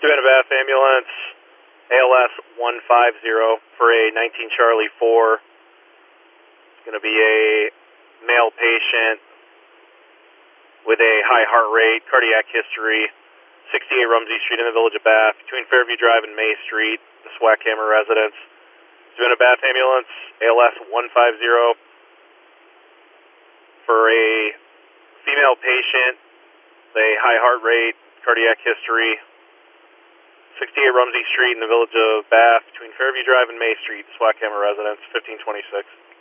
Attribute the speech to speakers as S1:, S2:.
S1: Savannah Bath Ambulance, ALS 150 for a 19 Charlie 4. It's going to be a male patient with a high heart rate, cardiac history, 68 Rumsey Street in the Village of Bath, between Fairview Drive and May Street, the Swackhammer residence. Savannah Bath Ambulance, ALS 150 for a female patient with a high heart rate, cardiac history, 68 Rumsey Street in the Village of Bath, between Fairview Drive and May Street, Swackhammer residence, 1526.